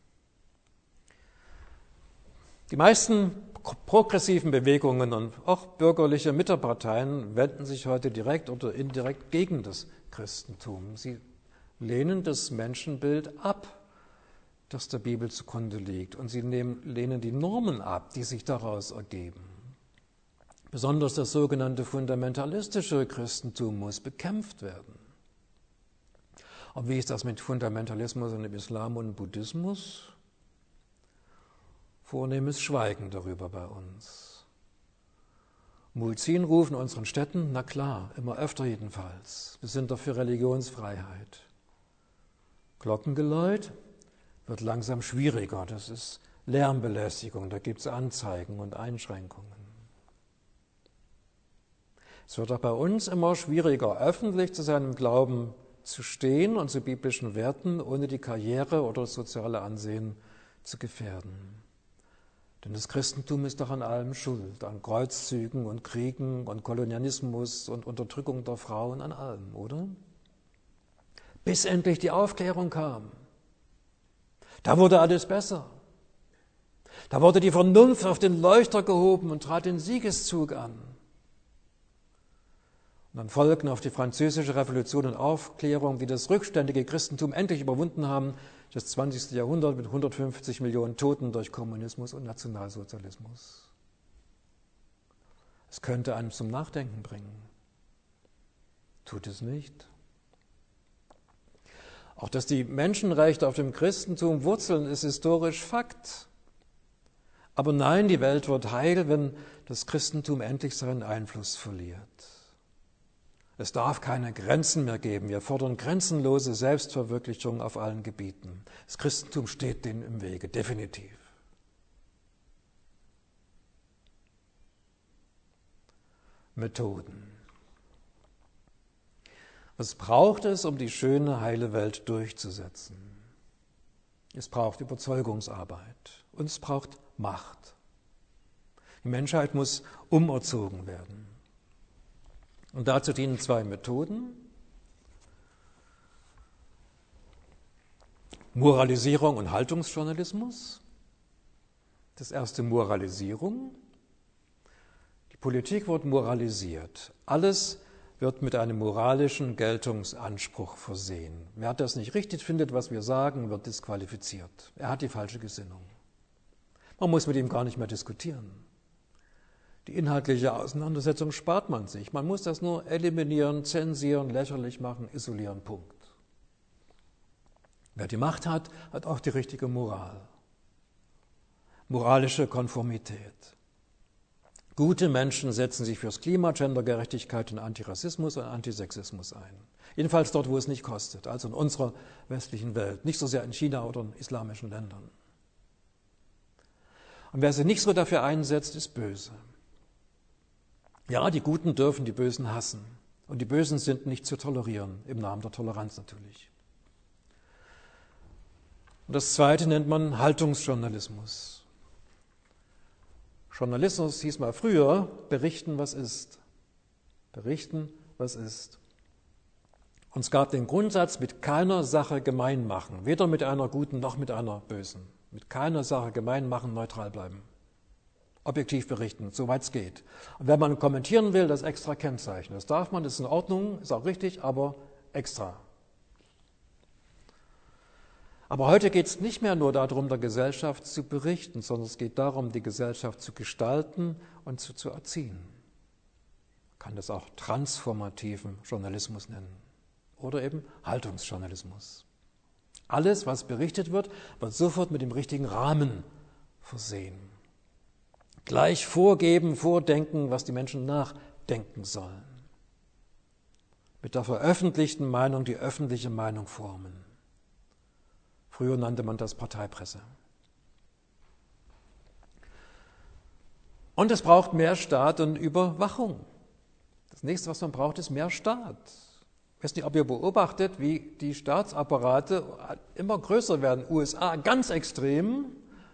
Die meisten progressiven Bewegungen und auch bürgerliche Mitteparteien wenden sich heute direkt oder indirekt gegen das Christentum. Sie lehnen das Menschenbild ab, das der Bibel zugrunde liegt, und sie lehnen die Normen ab, die sich daraus ergeben. Besonders das sogenannte fundamentalistische Christentum muss bekämpft werden. Und wie ist das mit Fundamentalismus im Islam und Buddhismus? Vornehmes Schweigen darüber bei uns. Muezzin rufen in unseren Städten, na klar, immer öfter jedenfalls. Wir sind doch für Religionsfreiheit. Glockengeläut wird langsam schwieriger. Das ist Lärmbelästigung, da gibt es Anzeigen und Einschränkungen. Es wird auch bei uns immer schwieriger, öffentlich zu seinem Glauben zu stehen und zu biblischen Werten, ohne die Karriere oder das soziale Ansehen zu gefährden. Denn das Christentum ist doch an allem schuld, an Kreuzzügen und Kriegen und Kolonialismus und Unterdrückung der Frauen, an allem, oder? Bis endlich die Aufklärung kam. Da wurde alles besser. Da wurde die Vernunft auf den Leuchter gehoben und trat den Siegeszug an. Und dann folgten auf die französische Revolution und Aufklärung, die das rückständige Christentum endlich überwunden haben, das 20. Jahrhundert mit 150 Millionen Toten durch Kommunismus und Nationalsozialismus. Es könnte einen zum Nachdenken bringen. Tut es nicht. Auch dass die Menschenrechte auf dem Christentum wurzeln, ist historisch Fakt. Aber nein, die Welt wird heil, wenn das Christentum endlich seinen Einfluss verliert. Es darf keine Grenzen mehr geben. Wir fordern grenzenlose Selbstverwirklichung auf allen Gebieten. Das Christentum steht denen im Wege, definitiv. Methoden. Was braucht es, um die schöne, heile Welt durchzusetzen? Es braucht Überzeugungsarbeit und es braucht Macht. Die Menschheit muss umerzogen werden. Und dazu dienen zwei Methoden. Moralisierung und Haltungsjournalismus. Das erste Moralisierung. Die Politik wird moralisiert. Alles wird mit einem moralischen Geltungsanspruch versehen. Wer das nicht richtig findet, was wir sagen, wird disqualifiziert. Er hat die falsche Gesinnung. Man muss mit ihm gar nicht mehr diskutieren. Die inhaltliche Auseinandersetzung spart man sich. Man muss das nur eliminieren, zensieren, lächerlich machen, isolieren, Punkt. Wer die Macht hat, hat auch die richtige Moral. Moralische Konformität. Gute Menschen setzen sich fürs Klima, Gendergerechtigkeit und Antirassismus und Antisexismus ein. Jedenfalls dort, wo es nicht kostet, also in unserer westlichen Welt, nicht so sehr in China oder in islamischen Ländern. Und wer sich nicht so dafür einsetzt, ist böse. Ja, die Guten dürfen die Bösen hassen. Und die Bösen sind nicht zu tolerieren, im Namen der Toleranz natürlich. Und das Zweite nennt man Haltungsjournalismus. Journalismus hieß mal früher, berichten, was ist. Berichten, was ist. Und es gab den Grundsatz, mit keiner Sache gemein machen. Weder mit einer guten noch mit einer bösen. Mit keiner Sache gemein machen, neutral bleiben. Objektiv berichten, soweit es geht. Und wenn man kommentieren will, das extra kennzeichnen. Das darf man, das ist in Ordnung, ist auch richtig, aber extra. Aber heute geht es nicht mehr nur darum, der Gesellschaft zu berichten, sondern es geht darum, die Gesellschaft zu gestalten und zu erziehen. Man kann das auch transformativen Journalismus nennen oder eben Haltungsjournalismus. Alles, was berichtet wird, wird sofort mit dem richtigen Rahmen versehen. Gleich vorgeben, vordenken, was die Menschen nachdenken sollen. Mit der veröffentlichten Meinung die öffentliche Meinung formen. Früher nannte man das Parteipresse. Und es braucht mehr Staat und Überwachung. Das nächste, was man braucht, ist mehr Staat. Ich weiß nicht, ob ihr beobachtet, wie die Staatsapparate immer größer werden. USA ganz extrem.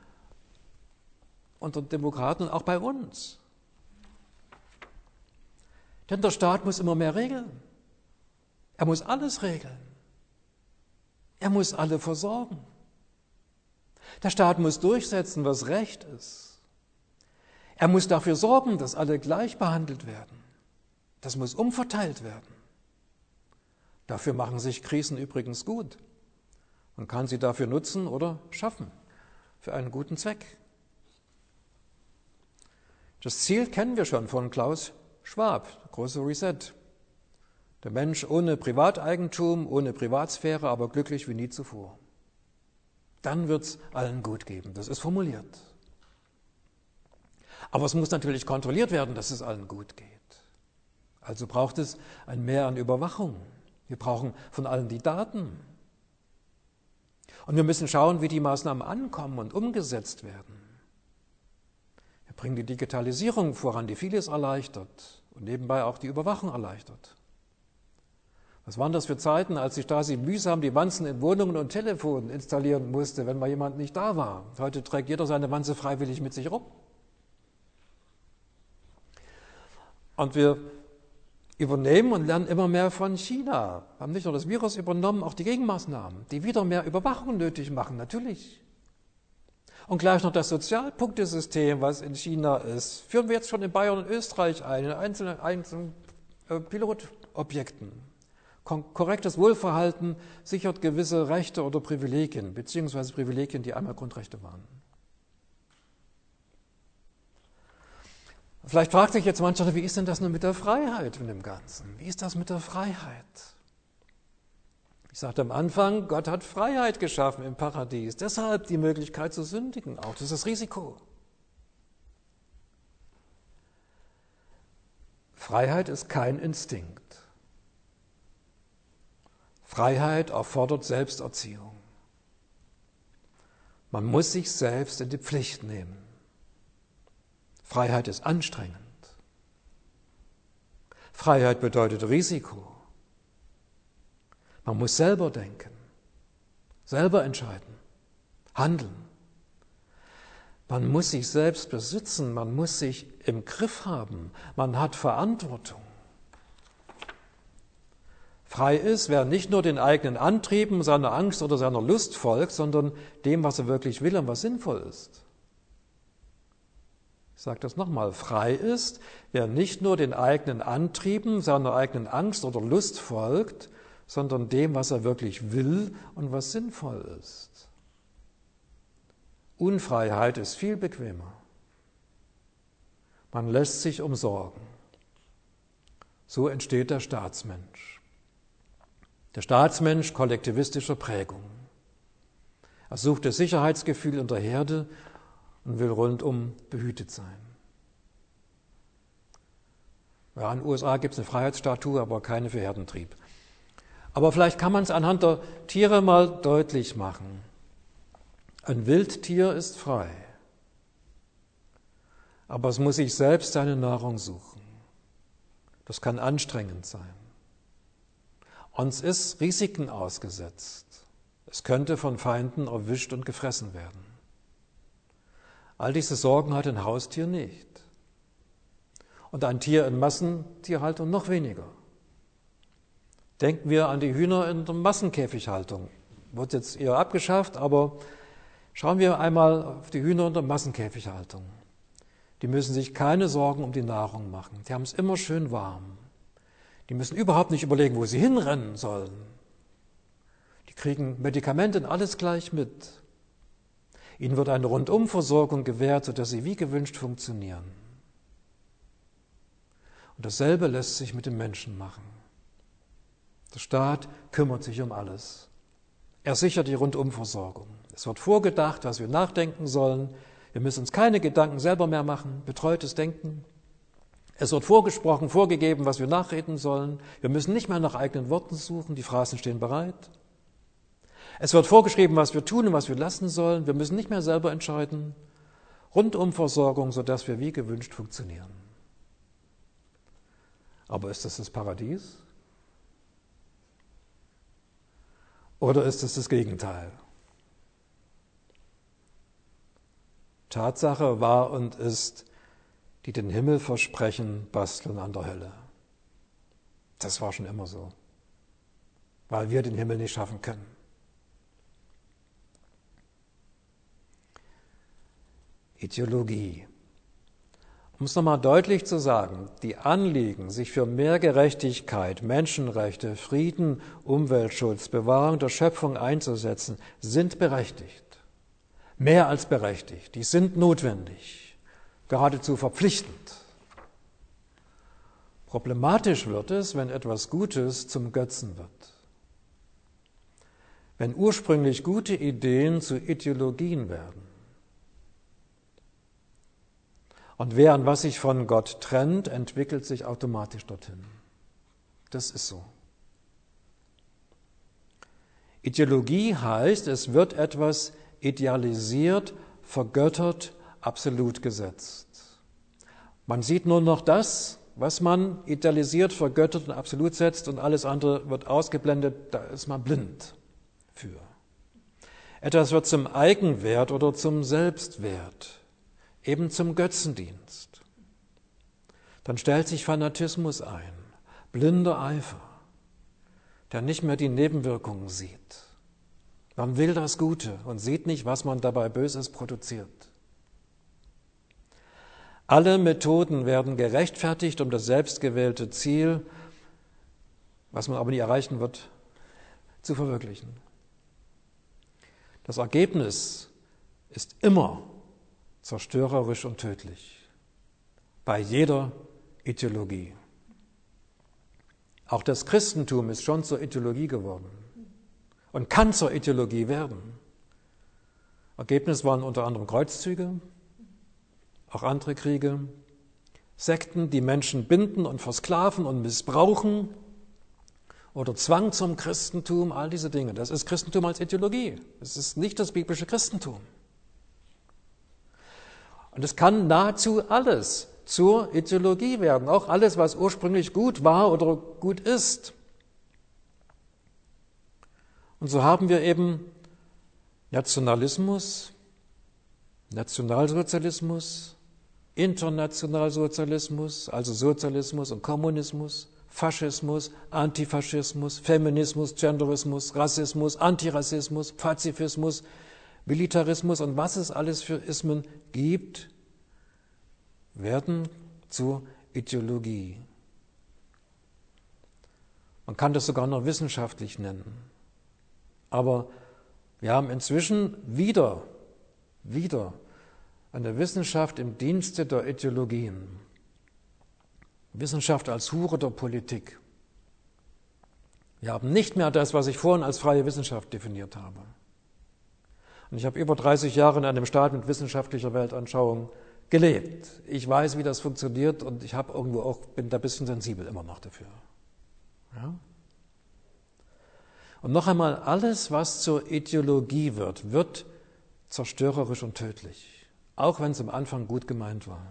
Unter Demokraten und auch bei uns. Denn der Staat muss immer mehr regeln. Er muss alles regeln. Er muss alle versorgen. Der Staat muss durchsetzen, was Recht ist. Er muss dafür sorgen, dass alle gleich behandelt werden. Das muss umverteilt werden. Dafür machen sich Krisen übrigens gut. Man kann sie dafür nutzen oder schaffen, für einen guten Zweck. Das Ziel kennen wir schon von Klaus Schwab, große Reset. Der Mensch ohne Privateigentum, ohne Privatsphäre, aber glücklich wie nie zuvor. Dann wird es allen gut geben. Das ist formuliert. Aber es muss natürlich kontrolliert werden, dass es allen gut geht. Also braucht es ein Mehr an Überwachung. Wir brauchen von allen die Daten. Und wir müssen schauen, wie die Maßnahmen ankommen und umgesetzt werden. Wir bringen die Digitalisierung voran, die vieles erleichtert und nebenbei auch die Überwachung erleichtert. Was waren das für Zeiten, als die Stasi mühsam die Wanzen in Wohnungen und Telefonen installieren musste, wenn mal jemand nicht da war? Heute trägt jeder seine Wanze freiwillig mit sich rum. Und wir übernehmen und lernen immer mehr von China. Wir haben nicht nur das Virus übernommen, auch die Gegenmaßnahmen, die wieder mehr Überwachung nötig machen, natürlich. Und gleich noch das Sozialpunktesystem, was in China ist, führen wir jetzt schon in Bayern und Österreich ein, in einzelnen Pilotobjekten. Korrektes Wohlverhalten sichert gewisse Rechte oder Privilegien, beziehungsweise Privilegien, die einmal Grundrechte waren. Vielleicht fragt sich jetzt mancher, wie ist denn das nun mit der Freiheit in dem Ganzen? Wie ist das mit der Freiheit? Ich sagte am Anfang, Gott hat Freiheit geschaffen im Paradies. Deshalb die Möglichkeit zu sündigen, auch das ist das Risiko. Freiheit ist kein Instinkt. Freiheit erfordert Selbsterziehung. Man muss sich selbst in die Pflicht nehmen. Freiheit ist anstrengend. Freiheit bedeutet Risiko. Man muss selber denken, selber entscheiden, handeln. Man muss sich selbst besitzen, man muss sich im Griff haben, man hat Verantwortung. Frei ist, wer nicht nur den eigenen Antrieben, seiner Angst oder seiner Lust folgt, sondern dem, was er wirklich will und was sinnvoll ist. Ich sage das nochmal, frei ist, wer nicht nur den eigenen Antrieben, seiner eigenen Angst oder Lust folgt, sondern dem, was er wirklich will und was sinnvoll ist. Unfreiheit ist viel bequemer. Man lässt sich umsorgen. So entsteht der Staatsmensch. Der Staatsmensch kollektivistischer Prägung. Er sucht das Sicherheitsgefühl in der Herde und will rundum behütet sein. Ja, in den USA gibt es eine Freiheitsstatue, aber keine für Herdentrieb. Aber vielleicht kann man es anhand der Tiere mal deutlich machen. Ein Wildtier ist frei, aber es muss sich selbst seine Nahrung suchen. Das kann anstrengend sein. Uns ist Risiken ausgesetzt. Es könnte von Feinden erwischt und gefressen werden. All diese Sorgen hat ein Haustier nicht. Und ein Tier in Massentierhaltung noch weniger. Denken wir an die Hühner in der Massenkäfighaltung. Wird jetzt eher abgeschafft, aber schauen wir einmal auf die Hühner in der Massenkäfighaltung. Die müssen sich keine Sorgen um die Nahrung machen. Die haben es immer schön warm. Die müssen überhaupt nicht überlegen, wo sie hinrennen sollen. Die kriegen Medikamente und alles gleich mit. Ihnen wird eine Rundumversorgung gewährt, sodass sie wie gewünscht funktionieren. Und dasselbe lässt sich mit dem Menschen machen. Der Staat kümmert sich um alles. Er sichert die Rundumversorgung. Es wird vorgedacht, was wir nachdenken sollen. Wir müssen uns keine Gedanken selber mehr machen, betreutes Denken. Es wird vorgesprochen, vorgegeben, was wir nachreden sollen. Wir müssen nicht mehr nach eigenen Worten suchen, die Phrasen stehen bereit. Es wird vorgeschrieben, was wir tun und was wir lassen sollen. Wir müssen nicht mehr selber entscheiden. Rundumversorgung, sodass wir wie gewünscht funktionieren. Aber ist das das Paradies? Oder ist es das Gegenteil? Tatsache war und ist, die den Himmel versprechen, basteln an der Hölle. Das war schon immer so, weil wir den Himmel nicht schaffen können. Ideologie. Um es nochmal deutlich zu sagen, die Anliegen, sich für mehr Gerechtigkeit, Menschenrechte, Frieden, Umweltschutz, Bewahrung der Schöpfung einzusetzen, sind berechtigt. Mehr als berechtigt. Die sind notwendig. geradezu verpflichtend. Problematisch wird es, wenn etwas Gutes zum Götzen wird. Wenn ursprünglich gute Ideen zu Ideologien werden. Und wer an was sich von Gott trennt, entwickelt sich automatisch dorthin. Das ist so. Ideologie heißt, es wird etwas idealisiert, vergöttert, absolut gesetzt. Man sieht nur noch das, was man idealisiert, vergöttert und absolut setzt, und alles andere wird ausgeblendet, da ist man blind für. Etwas wird zum Eigenwert oder zum Selbstwert, eben zum Götzendienst. Dann stellt sich Fanatismus ein, blinder Eifer, der nicht mehr die Nebenwirkungen sieht. Man will das Gute und sieht nicht, was man dabei Böses produziert. Alle Methoden werden gerechtfertigt, um das selbstgewählte Ziel, was man aber nie erreichen wird, zu verwirklichen. Das Ergebnis ist immer zerstörerisch und tödlich, bei jeder Ideologie. Auch das Christentum ist schon zur Ideologie geworden und kann zur Ideologie werden. Ergebnis waren unter anderem Kreuzzüge, auch andere Kriege, Sekten, die Menschen binden und versklaven und missbrauchen, oder Zwang zum Christentum, all diese Dinge. Das ist Christentum als Ideologie. Das ist nicht das biblische Christentum. Und es kann nahezu alles zur Ideologie werden, auch alles, was ursprünglich gut war oder gut ist. Und so haben wir eben Nationalismus, Nationalsozialismus, Internationalsozialismus, also Sozialismus und Kommunismus, Faschismus, Antifaschismus, Feminismus, Genderismus, Rassismus, Antirassismus, Pazifismus, Militarismus und was es alles für Ismen gibt, werden zur Ideologie. Man kann das sogar noch wissenschaftlich nennen. Aber wir haben inzwischen wieder eine Wissenschaft im Dienste der Ideologien. Wissenschaft als Hure der Politik. Wir haben nicht mehr das, was ich vorhin als freie Wissenschaft definiert habe. Und ich habe über 30 Jahre in einem Staat mit wissenschaftlicher Weltanschauung gelebt. Ich weiß, wie das funktioniert, und ich habe irgendwo auch, bin da ein bisschen sensibel immer noch dafür. Ja? Und noch einmal, alles, was zur Ideologie wird, wird zerstörerisch und tödlich. Auch wenn es am Anfang gut gemeint war.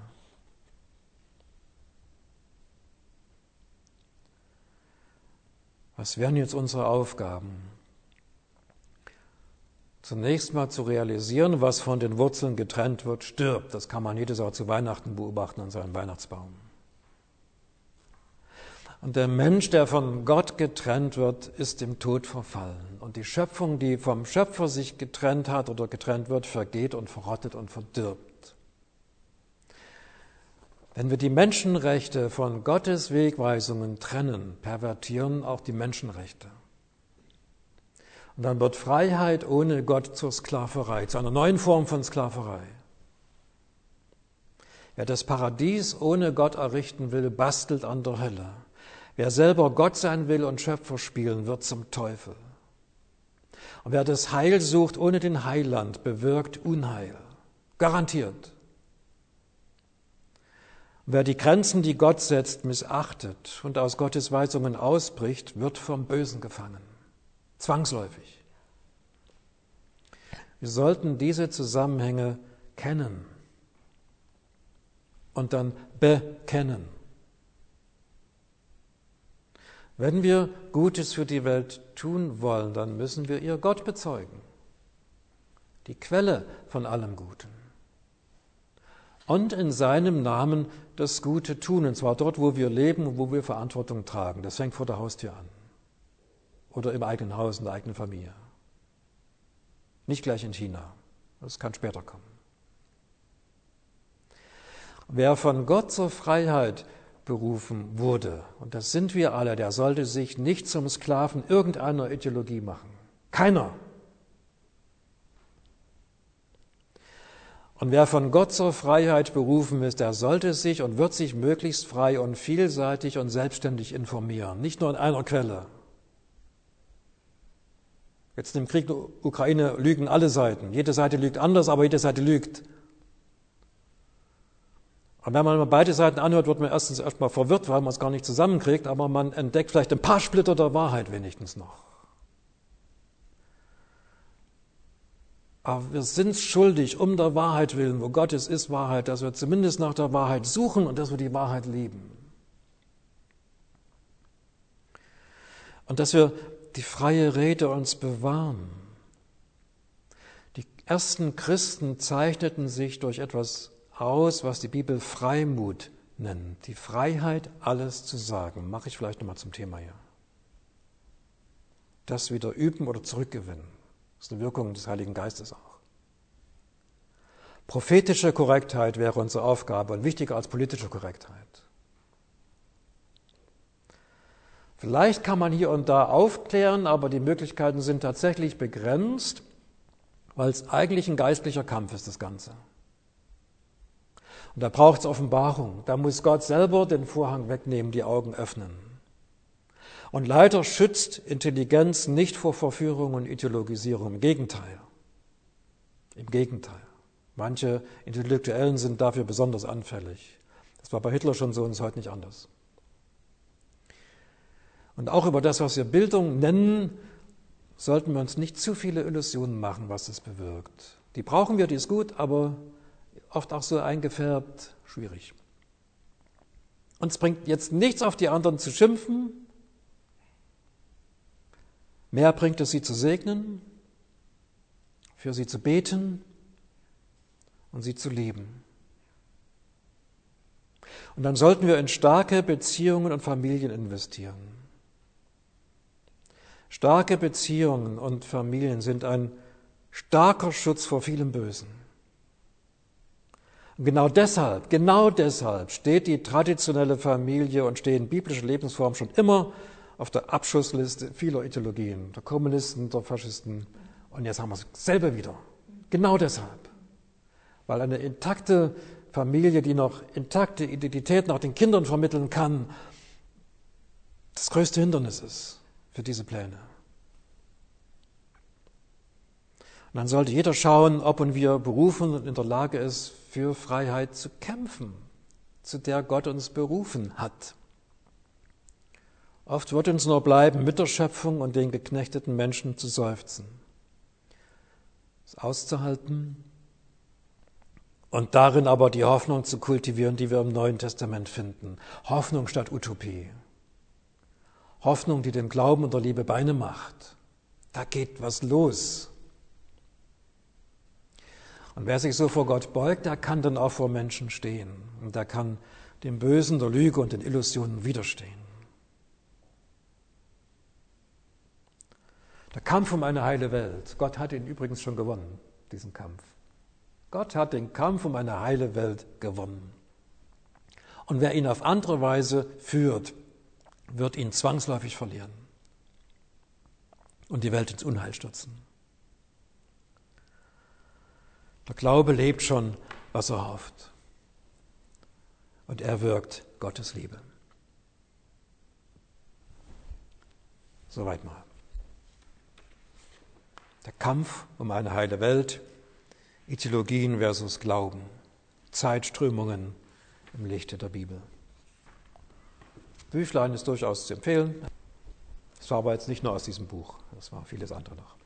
Was wären jetzt unsere Aufgaben? Zunächst mal zu realisieren, was von den Wurzeln getrennt wird, stirbt. Das kann man jedes Jahr zu Weihnachten beobachten an seinem Weihnachtsbaum. Und der Mensch, der von Gott getrennt wird, ist dem Tod verfallen. Und die Schöpfung, die vom Schöpfer sich getrennt hat oder getrennt wird, vergeht und verrottet und verdirbt. Wenn wir die Menschenrechte von Gottes Wegweisungen trennen, pervertieren auch die Menschenrechte. Und dann wird Freiheit ohne Gott zur Sklaverei, zu einer neuen Form von Sklaverei. Wer das Paradies ohne Gott errichten will, bastelt an der Hölle. Wer selber Gott sein will und Schöpfer spielen, wird zum Teufel. Und wer das Heil sucht ohne den Heiland, bewirkt Unheil. Garantiert. Und wer die Grenzen, die Gott setzt, missachtet und aus Gottes Weisungen ausbricht, wird vom Bösen gefangen. Zwangsläufig. Wir sollten diese Zusammenhänge kennen und dann bekennen. Wenn wir Gutes für die Welt tun wollen, dann müssen wir ihr Gott bezeugen, die Quelle von allem Guten. Und in seinem Namen das Gute tun, und zwar dort, wo wir leben und wo wir Verantwortung tragen. Das fängt vor der Haustür an oder im eigenen Haus, in der eigenen Familie. Nicht gleich in China, das kann später kommen. Wer von Gott zur Freiheit berufen wurde, und das sind wir alle, der sollte sich nicht zum Sklaven irgendeiner Ideologie machen. Keiner. Und wer von Gott zur Freiheit berufen ist, der sollte sich und wird sich möglichst frei und vielseitig und selbstständig informieren, nicht nur in einer Quelle. Jetzt im Krieg in der Ukraine lügen alle Seiten. Jede Seite lügt anders, aber jede Seite lügt. Und wenn man beide Seiten anhört, wird man erstmal verwirrt, weil man es gar nicht zusammenkriegt, aber man entdeckt vielleicht ein paar Splitter der Wahrheit wenigstens noch. Aber wir sind schuldig, um der Wahrheit willen, wo Gott ist Wahrheit, dass wir zumindest nach der Wahrheit suchen und dass wir die Wahrheit lieben. Und dass wir die freie Rede uns bewahren. Die ersten Christen zeichneten sich durch etwas aus, was die Bibel Freimut nennt. Die Freiheit, alles zu sagen. Mache ich vielleicht nochmal zum Thema hier. Das wieder üben oder zurückgewinnen. Das ist eine Wirkung des Heiligen Geistes auch. Prophetische Korrektheit wäre unsere Aufgabe und wichtiger als politische Korrektheit. Vielleicht kann man hier und da aufklären, aber die Möglichkeiten sind tatsächlich begrenzt, weil es eigentlich ein geistlicher Kampf ist, das Ganze. Und da braucht es Offenbarung. Da muss Gott selber den Vorhang wegnehmen, die Augen öffnen. Und leider schützt Intelligenz nicht vor Verführung und Ideologisierung. Im Gegenteil. Im Gegenteil. Manche Intellektuellen sind dafür besonders anfällig. Das war bei Hitler schon so und ist heute nicht anders. Und auch über das, was wir Bildung nennen, sollten wir uns nicht zu viele Illusionen machen, was es bewirkt. Die brauchen wir, die ist gut, aber oft auch so eingefärbt, schwierig. Uns bringt jetzt nichts auf die anderen zu schimpfen. Mehr bringt es, sie zu segnen, für sie zu beten und sie zu lieben. Und dann sollten wir in starke Beziehungen und Familien investieren. Starke Beziehungen und Familien sind ein starker Schutz vor vielem Bösen. Und genau deshalb steht die traditionelle Familie und stehen biblische Lebensformen schon immer auf der Abschussliste vieler Ideologien, der Kommunisten, der Faschisten. Und jetzt haben wir es selber wieder. Genau deshalb. Weil eine intakte Familie, die noch intakte Identität nach den Kindern vermitteln kann, das größte Hindernis ist für diese Pläne. Und dann sollte jeder schauen, ob und wie er berufen und in der Lage ist, für Freiheit zu kämpfen, zu der Gott uns berufen hat. Oft wird uns nur bleiben, mit der Schöpfung und den geknechteten Menschen zu seufzen, es auszuhalten und darin aber die Hoffnung zu kultivieren, die wir im Neuen Testament finden. Hoffnung statt Utopie. Hoffnung, die dem Glauben und der Liebe Beine macht. Da geht was los. Und wer sich so vor Gott beugt, der kann dann auch vor Menschen stehen. Und der kann dem Bösen, der Lüge und den Illusionen widerstehen. Der Kampf um eine heile Welt. Gott hat ihn übrigens schon gewonnen, diesen Kampf. Gott hat den Kampf um eine heile Welt gewonnen. Und wer ihn auf andere Weise führt, wird ihn zwangsläufig verlieren und die Welt ins Unheil stürzen. Der Glaube lebt schon, was er hofft. Und er wirkt Gottes Liebe. Soweit mal. Der Kampf um eine heile Welt, Ideologien versus Glauben, Zeitströmungen im Lichte der Bibel. Büchlein ist durchaus zu empfehlen. Es war aber jetzt nicht nur aus diesem Buch, es war vieles andere noch.